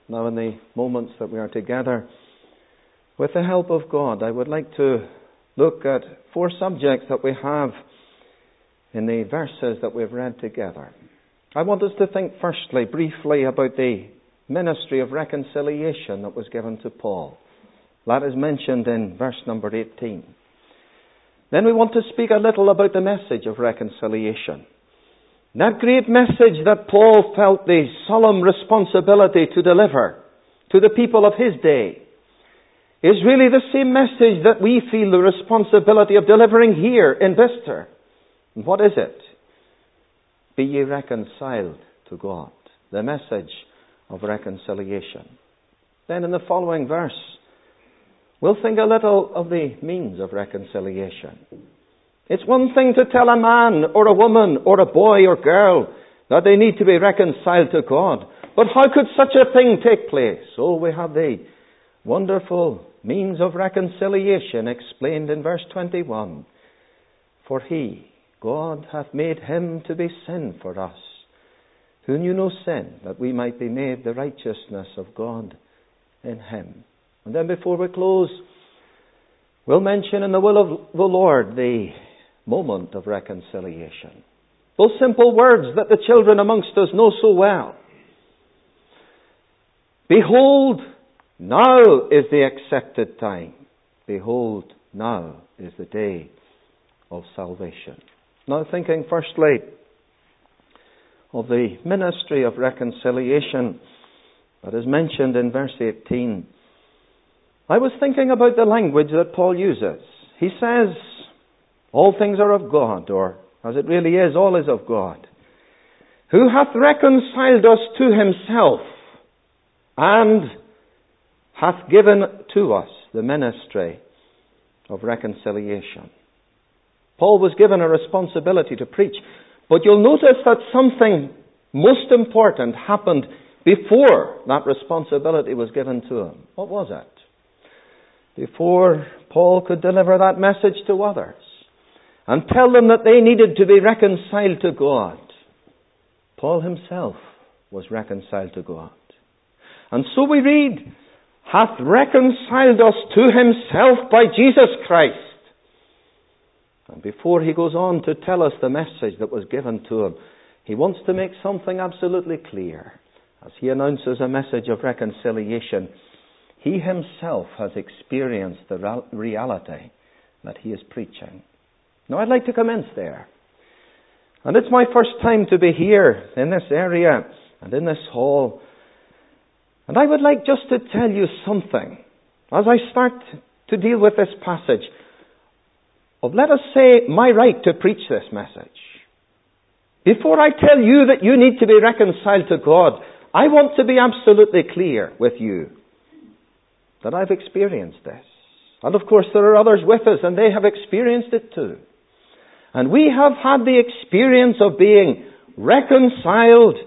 Now, in the moments that we are together, with the help of God, I would like to look at 4 subjects that we have in the verses that we've read together. I want us to think firstly, briefly, about the ministry of reconciliation that was given to Paul. That is mentioned in verse number 18. Then we want to speak a little about the message of reconciliation. That great message that Paul felt the solemn responsibility to deliver to the people of his day is really the same message that we feel the responsibility of delivering here in Bicester. And what is it? Be ye reconciled to God. The message of reconciliation. Then in the following verse, we'll think a little of the means of reconciliation. It's one thing to tell a man or a woman or a boy or girl that they need to be reconciled to God. But how could such a thing take place? Oh, we have the wonderful means of reconciliation explained in verse 21. For he, God, hath made him to be sin for us, who knew no sin, that we might be made the righteousness of God in him. And then before we close, we'll mention in the will of the Lord the moment of reconciliation. Those simple words that the children amongst us know so well. Behold, now is the accepted time. Behold, now is the day of salvation. Now thinking firstly of the ministry of reconciliation that is mentioned in verse 18. I was thinking about the language that Paul uses. He says, all things are of God, or as it really is, all is of God, who hath reconciled us to himself and hath given to us the ministry of reconciliation. Paul was given a responsibility to preach, but you'll notice that something most important happened before that responsibility was given to him. What was it? Before Paul could deliver that message to others and tell them that they needed to be reconciled to God, Paul himself was reconciled to God. And so we read, hath reconciled us to himself by Jesus Christ. And before he goes on to tell us the message that was given to him, he wants to make something absolutely clear. As he announces a message of reconciliation, he himself has experienced the reality that he is preaching. Now I'd like to commence there. And it's my first time to be here in this area and in this hall. And I would like just to tell you something as I start to deal with this passage of, let us say, my right to preach this message. Before I tell you that you need to be reconciled to God, I want to be absolutely clear with you that I've experienced this. And of course there are others with us and they have experienced it too. And we have had the experience of being reconciled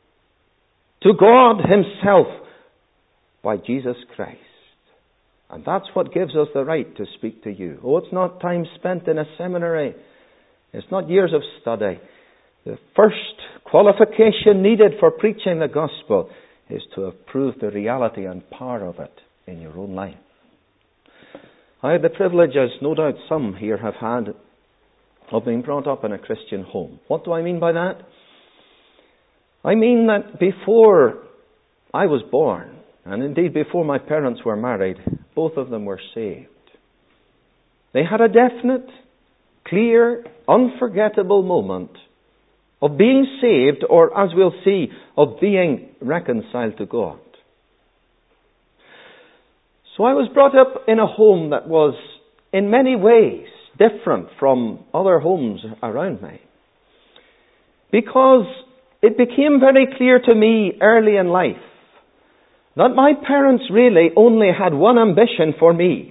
to God himself by Jesus Christ. And that's what gives us the right to speak to you. Oh, it's not time spent in a seminary. It's not years of study. The first qualification needed for preaching the gospel is to have proved the reality and power of it in your own life. I had the privilege, as no doubt some here have had, of being brought up in a Christian home. What do I mean by that? I mean that before I was born, and indeed before my parents were married, both of them were saved. They had a definite, clear, unforgettable moment of being saved, or as we'll see, of being reconciled to God. So I was brought up in a home that was in many ways different from other homes around me, because it became very clear to me early in life that my parents really only had one ambition for me.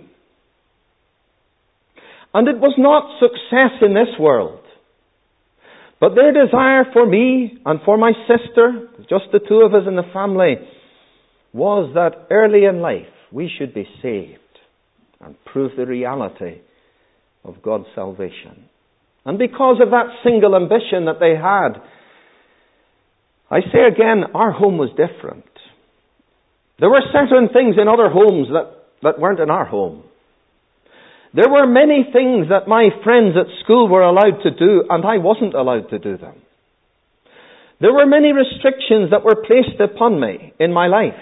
And it was not success in this world, but their desire for me and for my sister, just the two of us in the family, was that early in life we should be saved and prove the reality of God's salvation. And because of that single ambition that they had, I say again, our home was different. There were certain things in other homes that weren't in our home. There were many things that my friends at school were allowed to do, and I wasn't allowed to do them. There were many restrictions that were placed upon me in my life.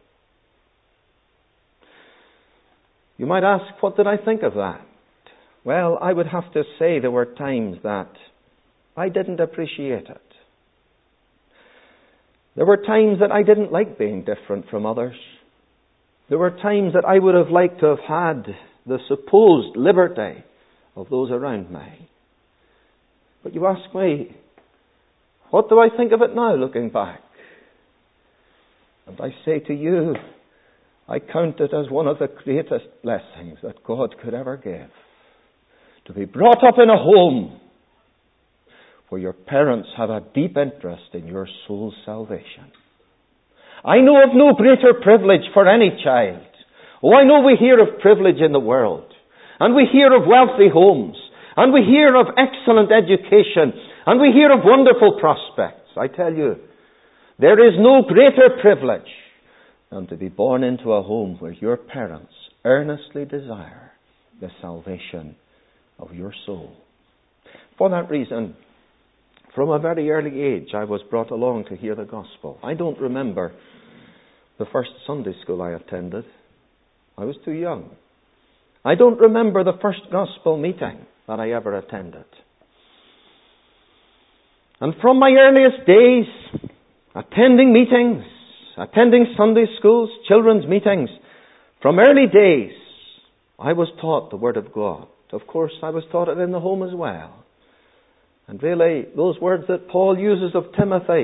You might ask, what did I think of that? Well, I would have to say there were times that I didn't appreciate it. There were times that I didn't like being different from others. There were times that I would have liked to have had the supposed liberty of those around me. But you ask me, what do I think of it now, looking back? And I say to you, I count it as one of the greatest blessings that God could ever give. To be brought up in a home where your parents have a deep interest in your soul's salvation. I know of no greater privilege for any child. Oh, I know we hear of privilege in the world, and we hear of wealthy homes, and we hear of excellent education, and we hear of wonderful prospects. I tell you, there is no greater privilege than to be born into a home where your parents earnestly desire the salvation of your soul. For that reason, from a very early age, I was brought along to hear the gospel. I don't remember the first Sunday school I attended. I was too young. I don't remember the first gospel meeting that I ever attended. And from my earliest days, attending meetings, attending Sunday schools, children's meetings, from early days, I was taught the Word of God. Of course, I was taught it in the home as well. And really, those words that Paul uses of Timothy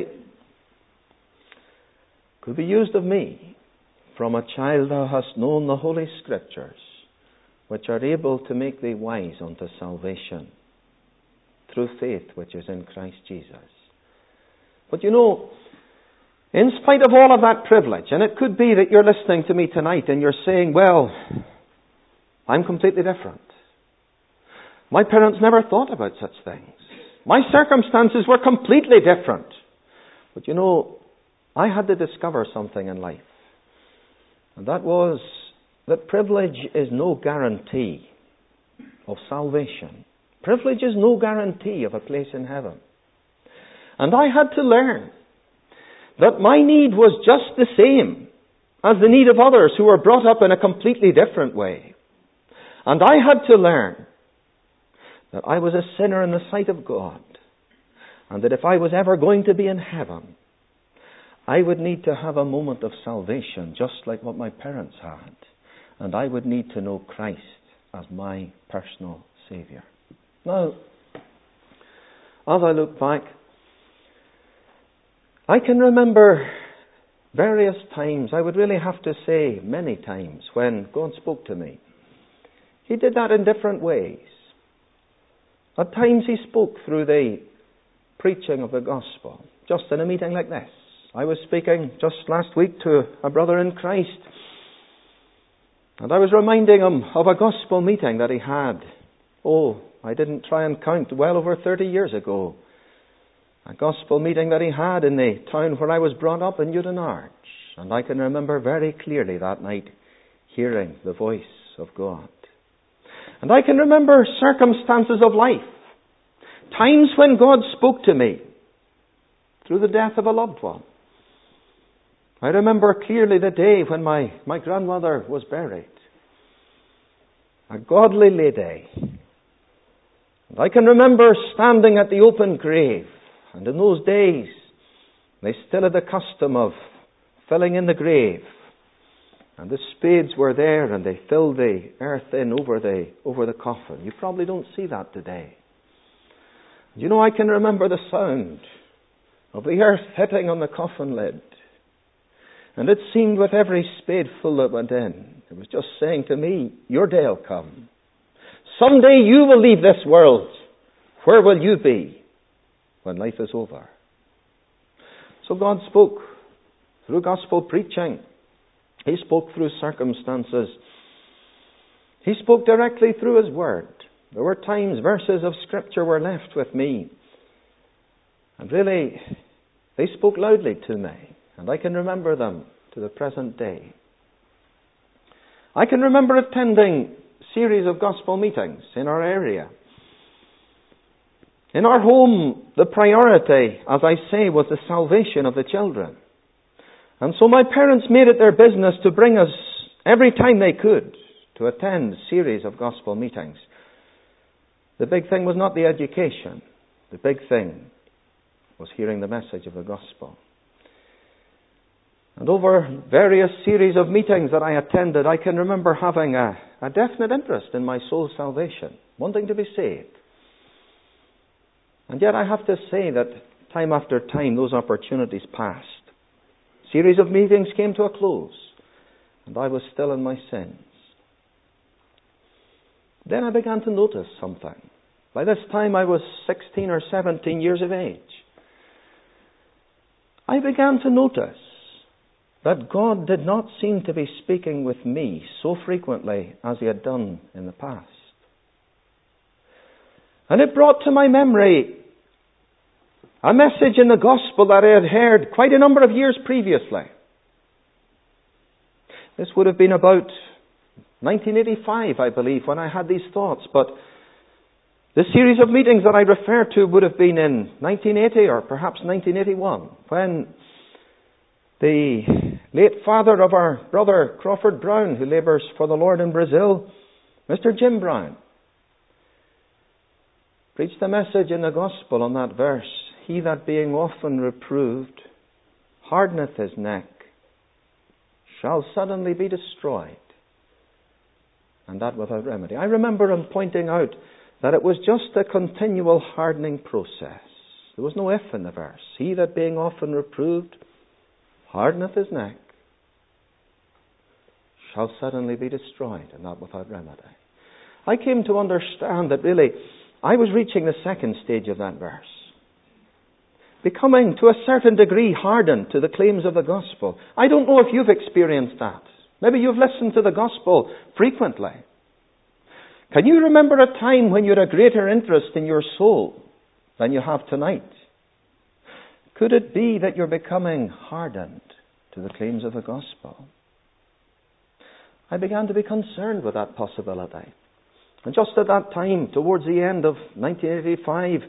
could be used of me. From a child thou hast known the Holy Scriptures, which are able to make thee wise unto salvation, through faith which is in Christ Jesus. But you know, in spite of all of that privilege, and it could be that you're listening to me tonight and you're saying, well, I'm completely different. My parents never thought about such things. My circumstances were completely different. But you know, I had to discover something in life. And that was that privilege is no guarantee of salvation. Privilege is no guarantee of a place in heaven. And I had to learn that my need was just the same as the need of others who were brought up in a completely different way. And I had to learn that I was a sinner in the sight of God, and that if I was ever going to be in heaven, I would need to have a moment of salvation, just like what my parents had. And I would need to know Christ as my personal Saviour. Now, as I look back, I can remember various times, I would really have to say many times, when God spoke to me. He did that in different ways. At times He spoke through the preaching of the gospel, just in a meeting like this. I was speaking just last week to a brother in Christ, and I was reminding him of a gospel meeting that he had. Oh, I didn't try and count, well over 30 years ago. A gospel meeting that he had in the town where I was brought up in Newton Arch. And I can remember very clearly that night hearing the voice of God. And I can remember circumstances of life, times when God spoke to me through the death of a loved one. I remember clearly the day when my grandmother was buried. A godly lady. And I can remember standing at the open grave. And in those days, they still had the custom of filling in the grave. And the spades were there, and they filled the earth in over the coffin. You probably don't see that today. You know, I can remember the sound of the earth hitting on the coffin lid. And it seemed with every spadeful that went in, it was just saying to me, your day will come. Someday you will leave this world. Where will you be when life is over? So God spoke through gospel preaching. He spoke through circumstances. He spoke directly through His Word. There were times verses of Scripture were left with me. And really, they spoke loudly to me. And I can remember them to the present day. I can remember attending a series of gospel meetings in our area. In our home, the priority, as I say, was the salvation of the children. And so my parents made it their business to bring us every time they could to attend a series of gospel meetings. The big thing was not the education. The big thing was hearing the message of the gospel. And over various series of meetings that I attended, I can remember having a definite interest in my soul's salvation, wanting to be saved. And yet I have to say that time after time those opportunities passed. A series of meetings came to a close, and I was still in my sins. Then I began to notice something. By this time I was 16 or 17 years of age. I began to notice that God did not seem to be speaking with me so frequently as He had done in the past. And it brought to my memory a message in the gospel that I had heard quite a number of years previously. This would have been about 1985, I believe, when I had these thoughts. But the series of meetings that I refer to would have been in 1980 or perhaps 1981, when the late father of our brother Crawford Brown, who labours for the Lord in Brazil, Mr. Jim Brown, preached a message in the gospel on that verse. He that being often reproved hardeneth his neck shall suddenly be destroyed, and that without remedy. I remember him pointing out that it was just a continual hardening process. There was no if in the verse. He that being often reproved hardeneth his neck shall suddenly be destroyed, and that without remedy. I came to understand that really I was reaching the second stage of that verse. Becoming to a certain degree hardened to the claims of the gospel. I don't know if you've experienced that. Maybe you've listened to the gospel frequently. Can you remember a time when you had a greater interest in your soul than you have tonight? Could it be that you're becoming hardened to the claims of the gospel? I began to be concerned with that possibility. And just at that time, towards the end of 1985,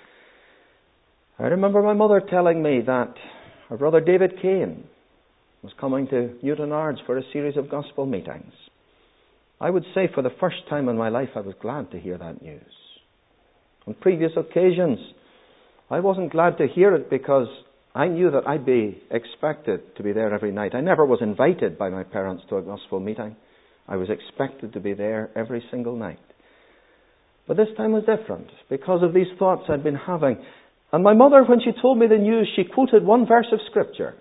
I remember my mother telling me that her brother David Kane was coming to Newtownards for a series of gospel meetings. I would say for the first time in my life I was glad to hear that news. On previous occasions, I wasn't glad to hear it because I knew that I'd be expected to be there every night. I never was invited by my parents to a gospel meeting. I was expected to be there every single night. But this time was different because of these thoughts I'd been having. And my mother, when she told me the news, she quoted one verse of Scripture.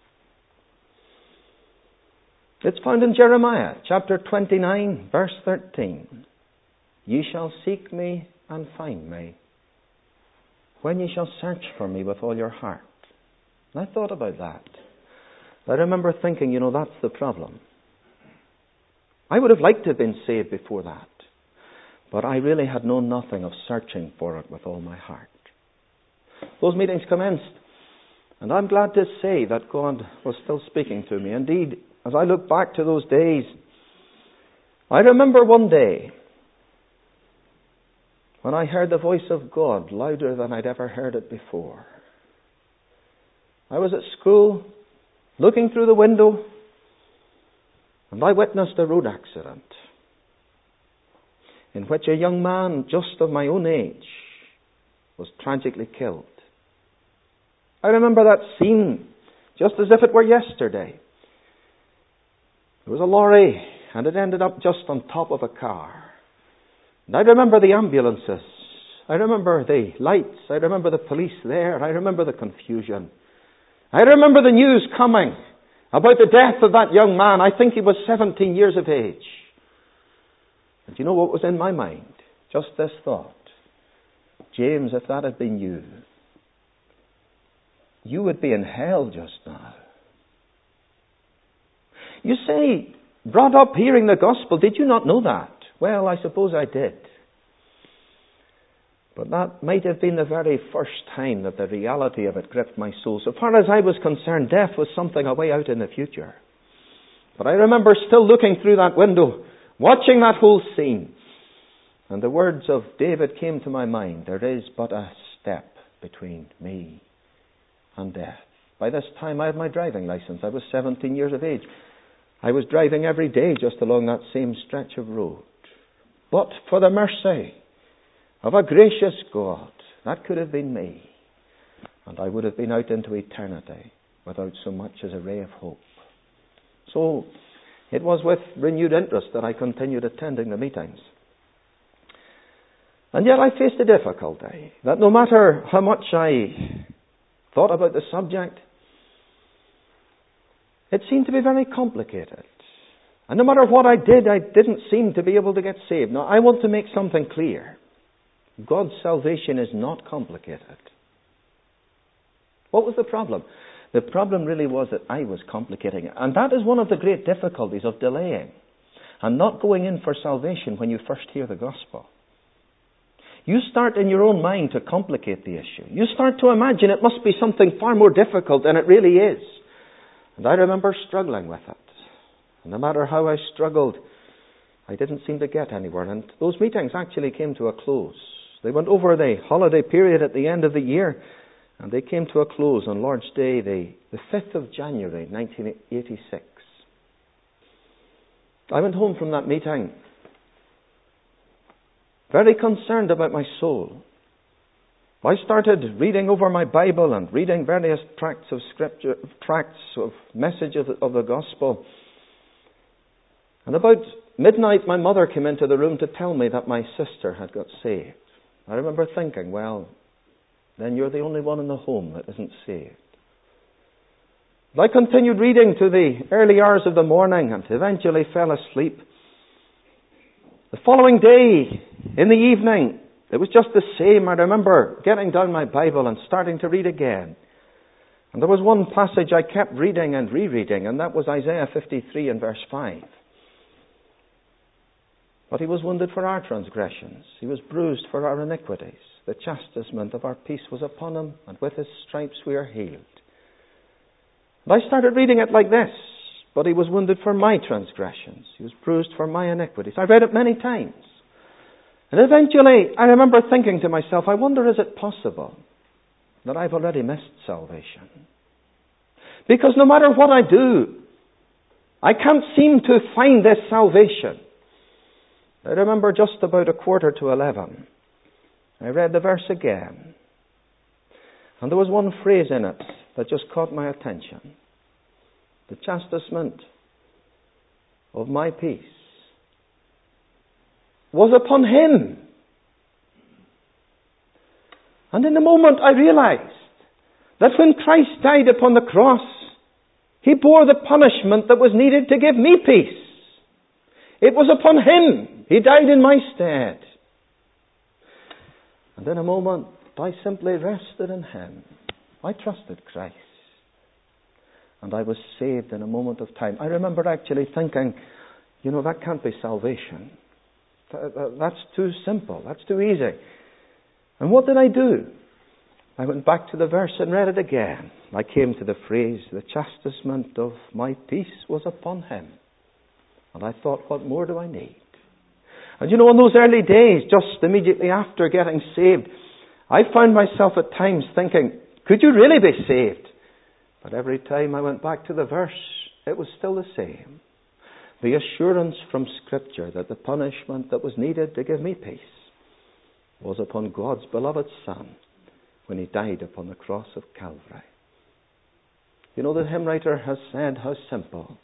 It's found in Jeremiah, chapter 29, verse 13. Ye shall seek me and find me, when ye shall search for me with all your heart. And I thought about that. I remember thinking, that's the problem. I would have liked to have been saved before that. But I really had known nothing of searching for it with all my heart. Those meetings commenced. And I'm glad to say that God was still speaking to me. Indeed, as I look back to those days, I remember one day when I heard the voice of God louder than I'd ever heard it before. I was at school, looking through the window, and I witnessed a road accident in which a young man just of my own age was tragically killed. I remember that scene just as if it were yesterday. There was a lorry, and it ended up just on top of a car. And I remember the ambulances. I remember the lights. I remember the police there. I remember the confusion. I remember the news coming about the death of that young man. I think he was 17 years of age. And you know what was in my mind? Just this thought. James, if that had been you, you would be in hell just now. You say, brought up hearing the gospel, did you not know that? Well, I suppose I did. But that might have been the very first time that the reality of it gripped my soul. So far as I was concerned, death was something away out in the future. But I remember still looking through that window, watching that whole scene. And the words of David came to my mind, there is but a step between me and death. By this time I had my driving license. I was 17 years of age. I was driving every day just along that same stretch of road. But for the mercy of a gracious God, that could have been me. And I would have been out into eternity without so much as a ray of hope. So it was with renewed interest that I continued attending the meetings. And yet I faced a difficulty, that no matter how much I thought about the subject, it seemed to be very complicated. And no matter what I did, I didn't seem to be able to get saved. Now, I want to make something clear. God's salvation is not complicated. What was the problem? The problem really was that I was complicating it. And that is one of the great difficulties of delaying and not going in for salvation when you first hear the gospel. You start in your own mind to complicate the issue. You start to imagine it must be something far more difficult than it really is. And I remember struggling with it. And no matter how I struggled, I didn't seem to get anywhere. And those meetings actually came to a close. They went over the holiday period at the end of the year, and they came to a close on Lord's Day, the 5th of January, 1986. I went home from that meeting very concerned about my soul. I started reading over my Bible and reading various tracts of scripture, tracts of messages of the gospel. And about midnight, my mother came into the room to tell me that my sister had got saved. I remember thinking, well, then you're the only one in the home that isn't saved. But I continued reading to the early hours of the morning and eventually fell asleep. The following day, in the evening, it was just the same. I remember getting down my Bible and starting to read again. And there was one passage I kept reading and rereading, and that was Isaiah 53 and verse 5. But he was wounded for our transgressions. He was bruised for our iniquities. The chastisement of our peace was upon him, and with his stripes we are healed. And I started reading it like this. But he was wounded for my transgressions. He was bruised for my iniquities. I read it many times. And eventually, I remember thinking to myself, I wonder, is it possible that I've already missed salvation? Because no matter what I do, I can't seem to find this salvation. I remember just about 11:15. I read the verse again. And there was one phrase in it that just caught my attention. The chastisement of my peace was upon him. And in the moment I realized that when Christ died upon the cross, he bore the punishment that was needed to give me peace. It was upon him. He died in my stead. And in a moment, I simply rested in him. I trusted Christ. And I was saved in a moment of time. I remember actually thinking, that can't be salvation. That's too simple. That's too easy. And what did I do? I went back to the verse and read it again. I came to the phrase, the chastisement of my peace was upon him. And I thought, what more do I need? And in those early days, just immediately after getting saved, I found myself at times thinking, could you really be saved? But every time I went back to the verse, it was still the same. The assurance from Scripture that the punishment that was needed to give me peace was upon God's beloved Son when he died upon the cross of Calvary. The hymn writer has said how simple.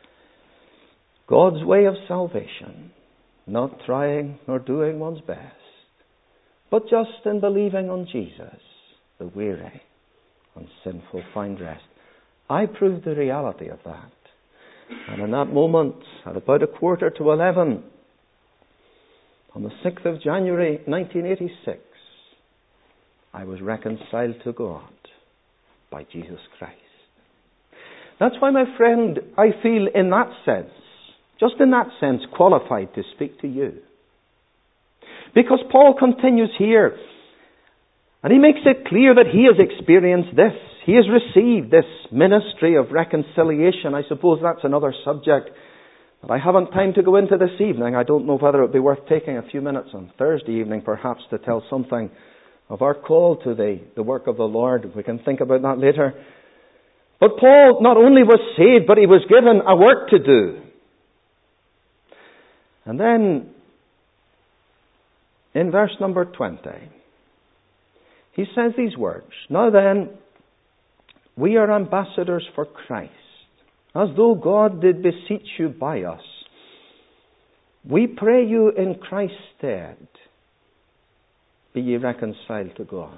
God's way of salvation, not trying nor doing one's best, but just in believing on Jesus, the weary and sinful find rest. I proved the reality of that. And in that moment, at about 11:15, on the 6th of January 1986, I was reconciled to God by Jesus Christ. That's why, my friend, I feel in that sense, just in that sense, qualified to speak to you. Because Paul continues here And he makes it clear that he has experienced this. He has received this ministry of reconciliation. I suppose that's another subject that I haven't time to go into this evening. I don't know whether it would be worth taking a few minutes on Thursday evening perhaps to tell something of our call to the work of the Lord. We can think about that later. But Paul not only was saved, but he was given a work to do. And then, in verse number 20, he says these words, "Now then, we are ambassadors for Christ, as though God did beseech you by us. We pray you in Christ's stead, be ye reconciled to God."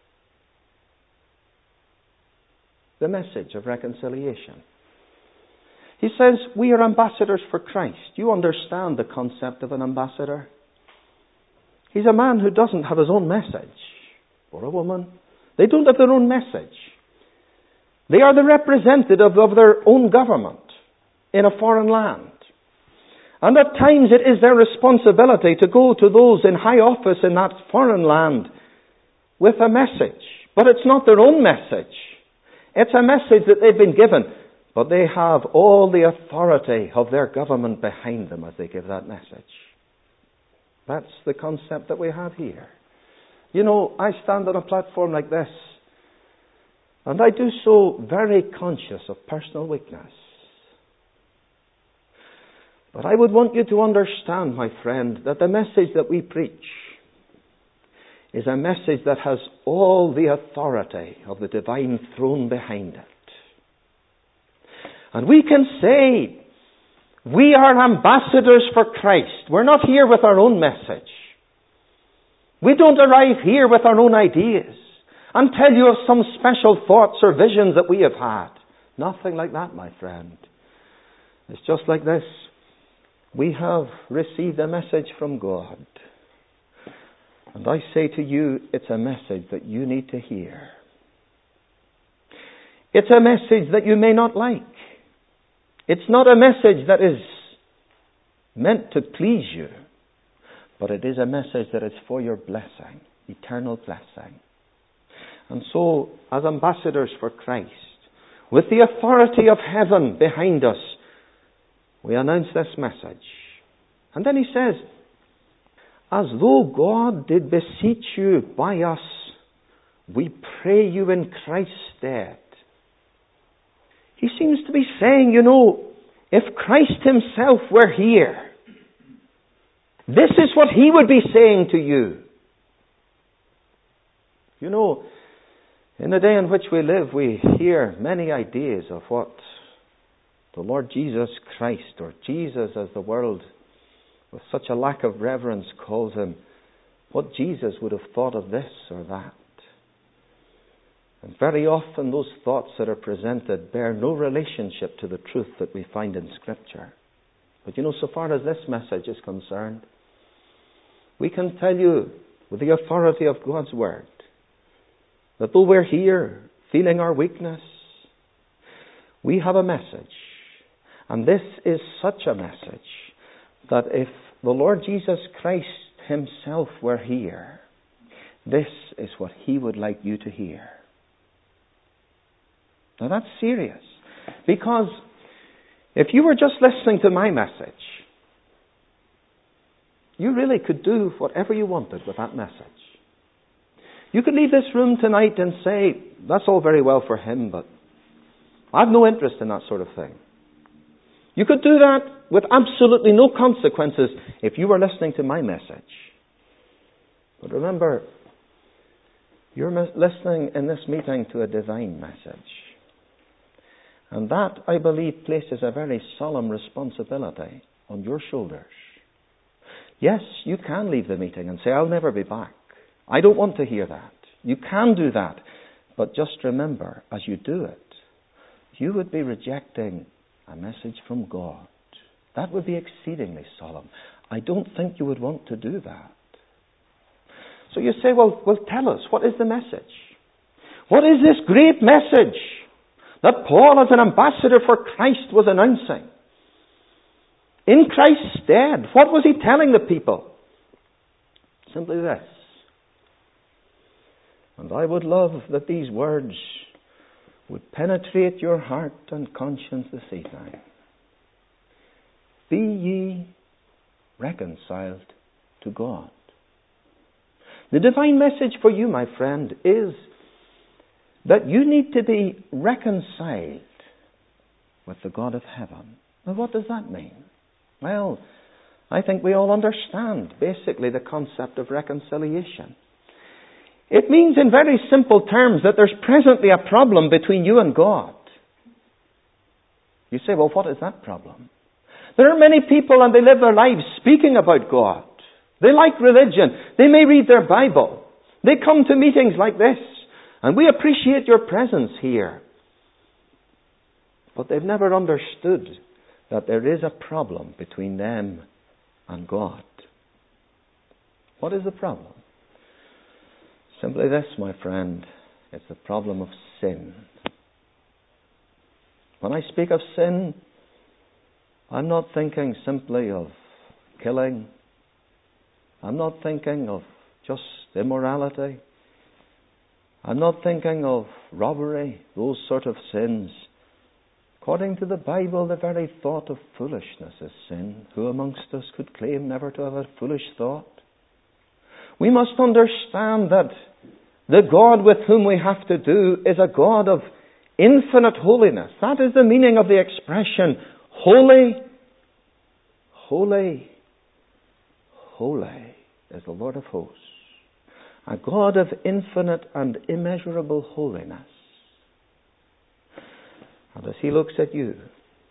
The message of reconciliation. He says, we are ambassadors for Christ. You understand the concept of an ambassador? He's a man who doesn't have his own message, or a woman. They don't have their own message. They are the representative of their own government in a foreign land. And at times it is their responsibility to go to those in high office in that foreign land with a message. But it's not their own message. It's a message that they've been given. But they have all the authority of their government behind them as they give that message. That's the concept that we have here. You know, I stand on a platform like this, and I do so very conscious of personal weakness. But I would want you to understand, my friend, that the message that we preach is a message that has all the authority of the divine throne behind it. And we can say, we are ambassadors for Christ. We're not here with our own message. We don't arrive here with our own ideas and tell you of some special thoughts or visions that we have had. Nothing like that, my friend. It's just like this. We have received a message from God. And I say to you, it's a message that you need to hear. It's a message that you may not like. It's not a message that is meant to please you, but it is a message that is for your blessing, eternal blessing. And so, as ambassadors for Christ, with the authority of heaven behind us, we announce this message. And then he says, as though God did beseech you by us, we pray you in Christ's stead. He seems to be saying, you know, if Christ himself were here, this is what he would be saying to you. You know, in the day in which we live, we hear many ideas of what the Lord Jesus Christ, or Jesus as the world with such a lack of reverence calls him, what Jesus would have thought of this or that. And very often those thoughts that are presented bear no relationship to the truth that we find in Scripture. But you know, so far as this message is concerned, we can tell you with the authority of God's Word that though we're here feeling our weakness, we have a message. And this is such a message that if the Lord Jesus Christ himself were here, this is what he would like you to hear. Now that's serious, because if you were just listening to my message, you really could do whatever you wanted with that message. You could leave this room tonight and say, that's all very well for him, but I have no interest in that sort of thing. You could do that with absolutely no consequences if you were listening to my message. But remember, you're listening in this meeting to a divine message. And that, I believe, places a very solemn responsibility on your shoulders. Yes, you can leave the meeting and say, I'll never be back. I don't want to hear that. You can do that. But just remember, as you do it, you would be rejecting a message from God. That would be exceedingly solemn. I don't think you would want to do that. So you say, well, tell us, what is the message? What is this great message that Paul, as an ambassador for Christ, was announcing? In Christ's stead, what was he telling the people? Simply this: And I would love that these words would penetrate your heart and conscience this evening. Be ye reconciled to God. The divine message for you, my friend, is that you need to be reconciled with the God of heaven. Now, what does that mean? Well, I think we all understand basically the concept of reconciliation. It means in very simple terms that there's presently a problem between you and God. You say, well, what is that problem? There are many people and they live their lives speaking about God. They like religion. They may read their Bible. They come to meetings like this. And we appreciate your presence here. But they've never understood that there is a problem between them and God. What is the problem? Simply this, my friend. It's the problem of sin. When I speak of sin, I'm not thinking simply of killing. I'm not thinking of just immorality. I'm not thinking of robbery, those sort of sins. According to the Bible, the very thought of foolishness is sin. Who amongst us could claim never to have a foolish thought? We must understand that the God with whom we have to do is a God of infinite holiness. That is the meaning of the expression, holy, holy, holy is the Lord of hosts. A God of infinite and immeasurable holiness. And as He looks at you,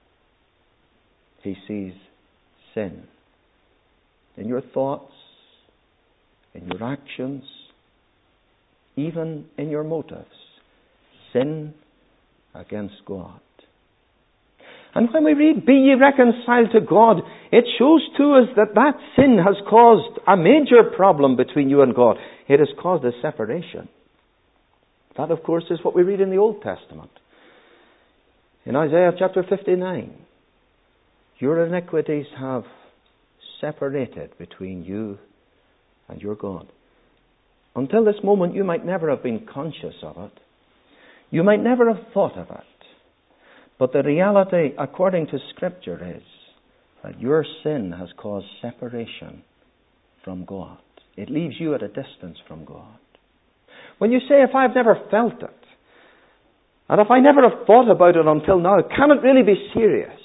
He sees sin in your thoughts, in your actions, even in your motives. Sin against God. And when we read, be ye reconciled to God, it shows to us that that sin has caused a major problem between you and God. It has caused a separation. That, of course, is what we read in the Old Testament. In Isaiah chapter 59, your iniquities have separated between you and your God. Until this moment, you might never have been conscious of it. You might never have thought of it. But the reality, according to Scripture, is that your sin has caused separation from God. It leaves you at a distance from God. When you say, if I've never felt it, and if I never have thought about it until now, can it really be serious?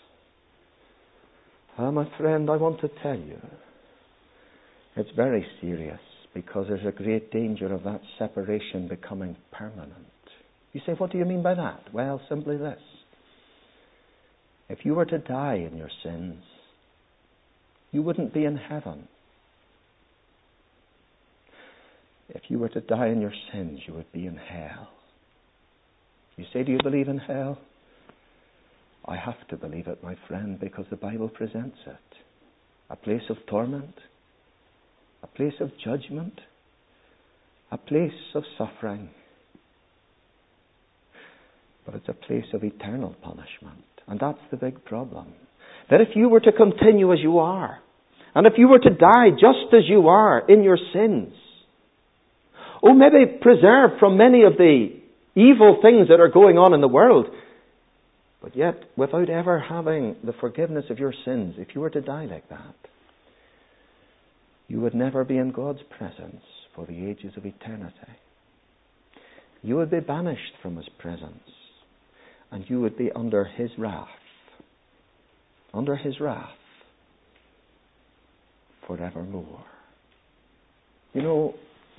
My friend, I want to tell you, it's very serious, because there's a great danger of that separation becoming permanent. You say, what do you mean by that? Well, simply this. If you were to die in your sins, you wouldn't be in heaven. If you were to die in your sins, you would be in hell. You say, do you believe in hell? I have to believe it, my friend, because the Bible presents it. A place of torment, a place of judgment, a place of suffering. But it's a place of eternal punishment. And that's the big problem. That if you were to continue as you are, and if you were to die just as you are in your sins, maybe preserved from many of the evil things that are going on in the world, but yet without ever having the forgiveness of your sins, if you were to die like that, you would never be in God's presence for the ages of eternity. You would be banished from His presence. And you would be under His wrath. Under His wrath. Forevermore. You know,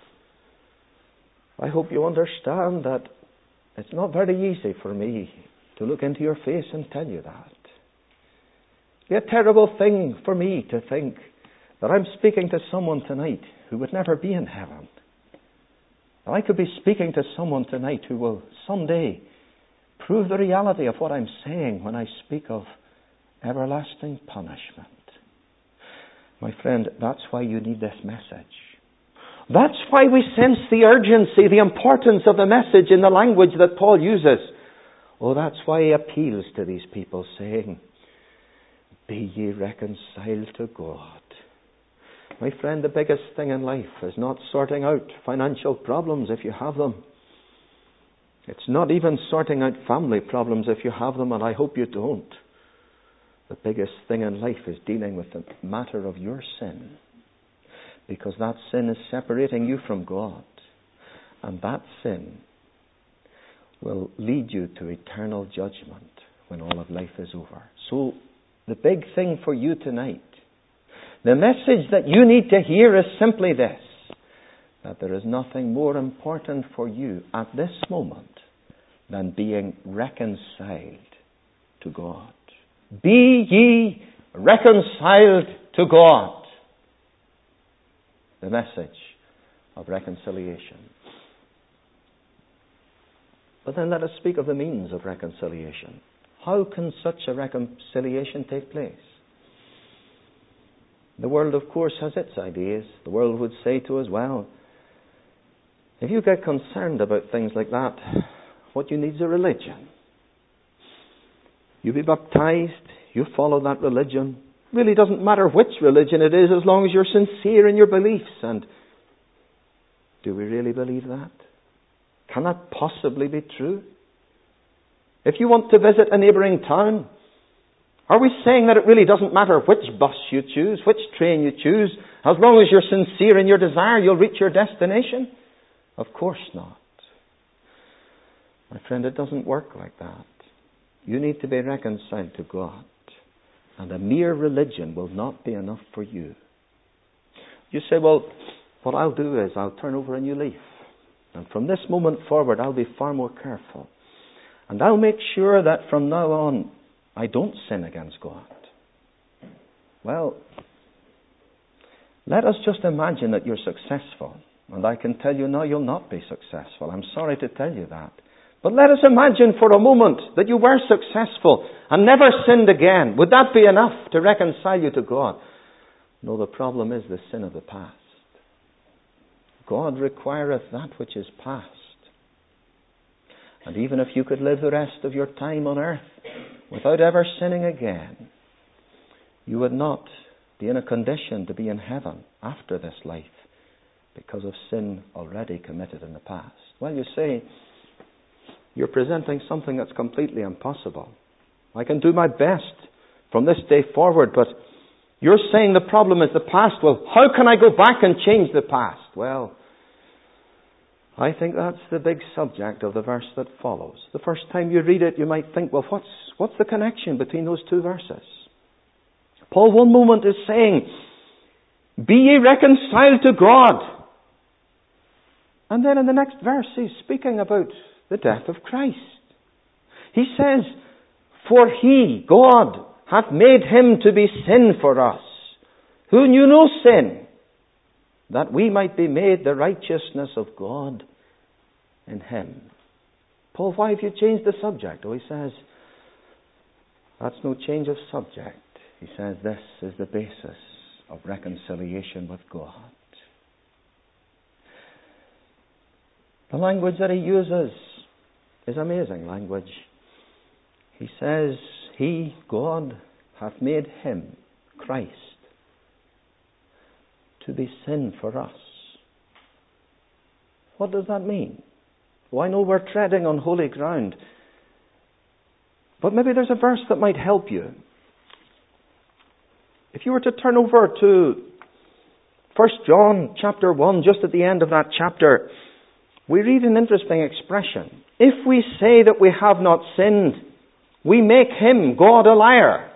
I hope you understand that it's not very easy for me to look into your face and tell you that. It's a terrible thing for me to think that I'm speaking to someone tonight who would never be in heaven. And I could be speaking to someone tonight who will someday prove the reality of what I'm saying when I speak of everlasting punishment. My friend, that's why you need this message. That's why we sense the urgency, the importance of the message in the language that Paul uses. That's why he appeals to these people saying, be ye reconciled to God. My friend, the biggest thing in life is not sorting out financial problems if you have them. It's not even sorting out family problems if you have them, and I hope you don't. The biggest thing in life is dealing with the matter of your sin. Because that sin is separating you from God. And that sin will lead you to eternal judgment when all of life is over. So, the big thing for you tonight, the message that you need to hear is simply this: that there is nothing more important for you at this moment than being reconciled to God. Be ye reconciled to God. The message of reconciliation. But then let us speak of the means of reconciliation. How can such a reconciliation take place? The world, of course, has its ideas. The world would say to us, well, if you get concerned about things like that, what you need is a religion. You be baptized, you follow that religion. Really doesn't matter which religion it is as long as you're sincere in your beliefs. And do we really believe that? Can that possibly be true? If you want to visit a neighbouring town, are we saying that it really doesn't matter which bus you choose, which train you choose, as long as you're sincere in your desire, you'll reach your destination? Of course not. My friend, it doesn't work like that. You need to be reconciled to God. And a mere religion will not be enough for you. You say, well, what I'll do is I'll turn over a new leaf. And from this moment forward, I'll be far more careful. And I'll make sure that from now on, I don't sin against God. Well, let us just imagine that you're successful. And I can tell you now you'll not be successful. I'm sorry to tell you that. But let us imagine for a moment that you were successful and never sinned again. Would that be enough to reconcile you to God? No, the problem is the sin of the past. God requireth that which is past. And even if you could live the rest of your time on earth without ever sinning again, you would not be in a condition to be in heaven after this life because of sin already committed in the past. Well, you say, you're presenting something that's completely impossible. I can do my best from this day forward, but you're saying the problem is the past. Well, how can I go back and change the past? Well, I think that's the big subject of the verse that follows. The first time you read it, you might think, well, what's the connection between those two verses? Paul, one moment, is saying, be ye reconciled to God. And then in the next verse, he's speaking about the death of Christ. He says, for he, God, hath made him to be sin for us, who knew no sin, that we might be made the righteousness of God in him. Paul, why have you changed the subject? Oh, he says, that's no change of subject. He says this is the basis of reconciliation with God. The language that he uses is amazing language. He says, he, God, hath made him, Christ, to be sin for us. What does that mean? Well, I know we're treading on holy ground, but maybe there's a verse that might help you. If you were to turn over to 1 John chapter 1, just at the end of that chapter, we read an interesting expression. If we say that we have not sinned, we make him, God, a liar.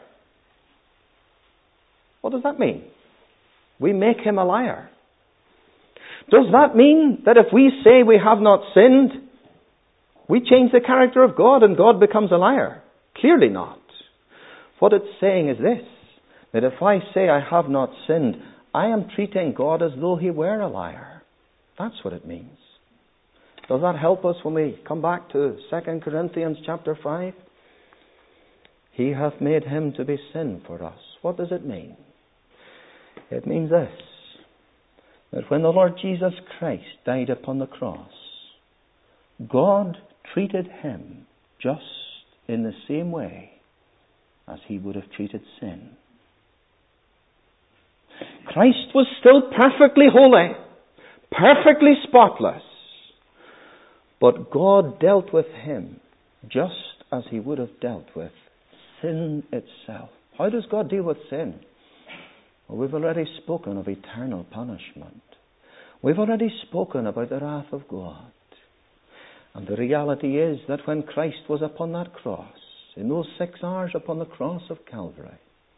What does that mean? We make him a liar. Does that mean that if we say we have not sinned, we change the character of God and God becomes a liar? Clearly not. What it's saying is this, that if I say I have not sinned, I am treating God as though he were a liar. That's what it means. Does that help us when we come back to 2 Corinthians chapter 5? He hath made him to be sin for us. What does it mean? It means this, that when the Lord Jesus Christ died upon the cross, God treated him just in the same way as he would have treated sin. Christ was still perfectly holy, perfectly spotless. But God dealt with him just as he would have dealt with sin itself. How does God deal with sin? Well, we've already spoken of eternal punishment. We've already spoken about the wrath of God. And the reality is that when Christ was upon that cross, in those 6 hours upon the cross of Calvary,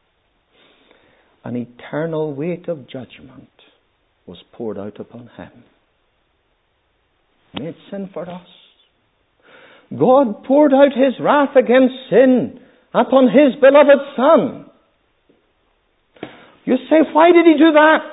an eternal weight of judgment was poured out upon him. Made sin for us. God poured out his wrath against sin upon his beloved Son. You say, why did he do that?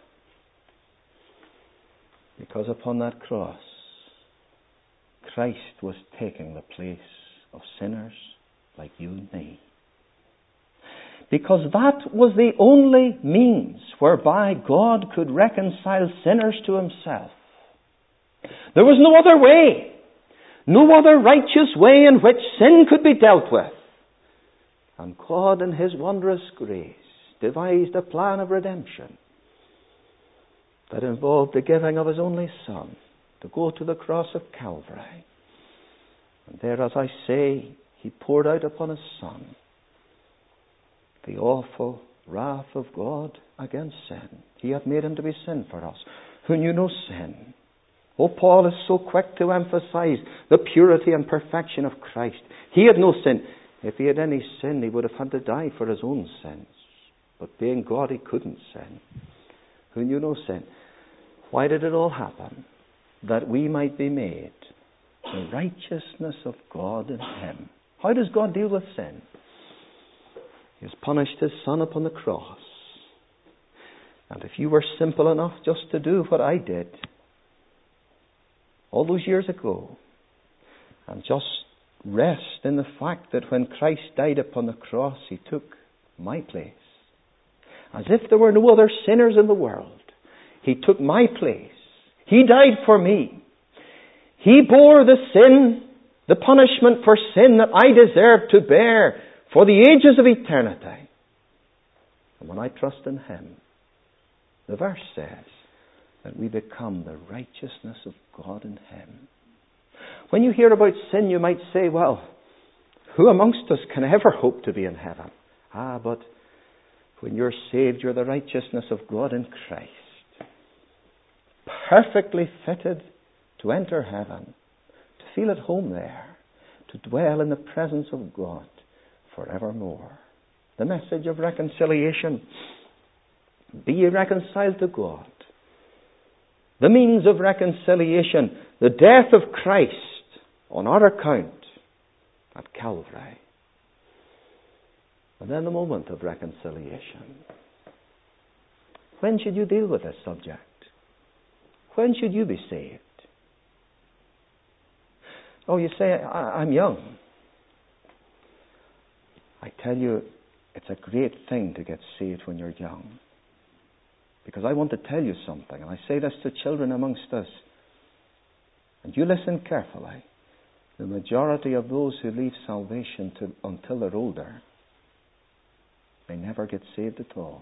Because upon that cross, Christ was taking the place of sinners like you and me. Because that was the only means whereby God could reconcile sinners to himself. There was no other way, no other righteous way in which sin could be dealt with. And God, in his wondrous grace, devised a plan of redemption that involved the giving of his only Son to go to the cross of Calvary. And there, as I say, he poured out upon his Son the awful wrath of God against sin. He had made him to be sin for us, who knew no sin. Oh, Paul is so quick to emphasize the purity and perfection of Christ. He had no sin. If he had any sin, he would have had to die for his own sins. But being God, he couldn't sin. Who knew no sin. Why did it all happen? That we might be made the righteousness of God in him. How does God deal with sin? He has punished his Son upon the cross. And if you were simple enough just to do what I did all those years ago, and just rest in the fact that when Christ died upon the cross, he took my place. As if there were no other sinners in the world. He took my place. He died for me. He bore the sin, the punishment for sin that I deserved to bear for the ages of eternity. And when I trust in him, the verse says that we become the righteousness of God in him. When you hear about sin, you might say, well, who amongst us can ever hope to be in heaven? But when you're saved, you're the righteousness of God in Christ. Perfectly fitted to enter heaven, to feel at home there, to dwell in the presence of God forevermore. The message of reconciliation. Be ye reconciled to God. The means of reconciliation, the death of Christ on our account at Calvary. And then the moment of reconciliation. When should you deal with this subject? When should you be saved? Oh, you say, I'm young. I tell you, it's a great thing to get saved when you're young. Because I want to tell you something, and I say this to children amongst us. And you listen carefully. The majority of those who leave salvation until they're older, they never get saved at all.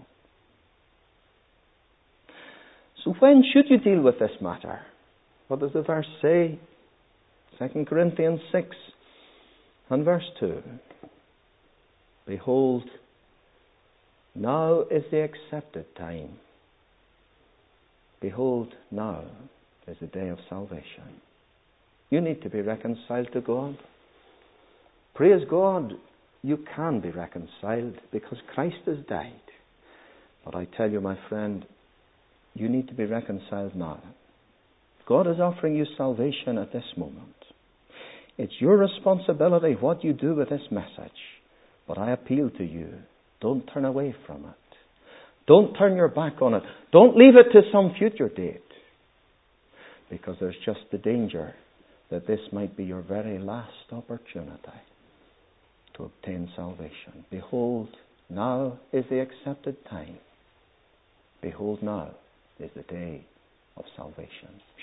So when should you deal with this matter? What does the verse say? 2 Corinthians 6 and verse 2. Behold, now is the accepted time. Behold, now is the day of salvation. You need to be reconciled to God. Praise God, you can be reconciled because Christ has died. But I tell you, my friend, you need to be reconciled now. God is offering you salvation at this moment. It's your responsibility what you do with this message. But I appeal to you, don't turn away from it. Don't turn your back on it. Don't leave it to some future date. Because there's just the danger that this might be your very last opportunity to obtain salvation. Behold, now is the accepted time. Behold, now is the day of salvation.